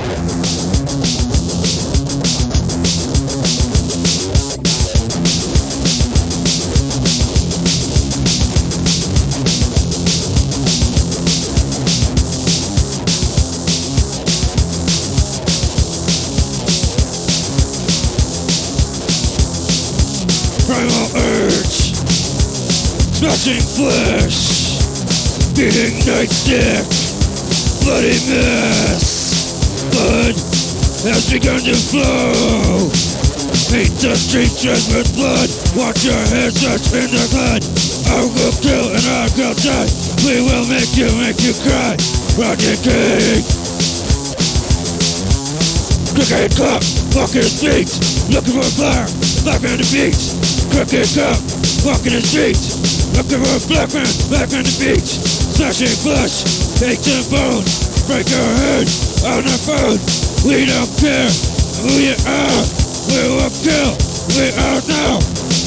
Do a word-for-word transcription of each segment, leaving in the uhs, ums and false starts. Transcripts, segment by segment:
Primal urge, smashing flesh, beating nightstick, bloody mess. Blood has begun to flow. Paint the streets red with blood. Watch your head stretch in the blood. I will kill and I will die. We will make you, make you cry. Rocket King. Crooked cop, walking his feet, looking for fire, black man to beat. Crooked cop, walking his feet, looking for a black man, black man to beat. Smashing flesh, baked and bones, break your head on the phone. We don't care who you are, we will kill, we are now.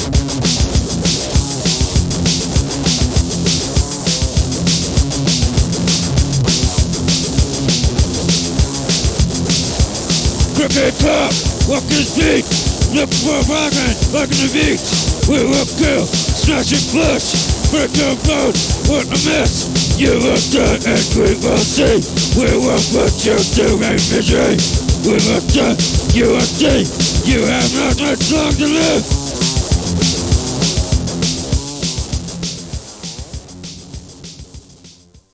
Crooked cop, walk his feet, look for a black man, back in the beat. We will kill, smashing flesh, break your bones, what a mess. You will die and we will see, we will put you to a misery. We will die, you will see, you have not much long to live.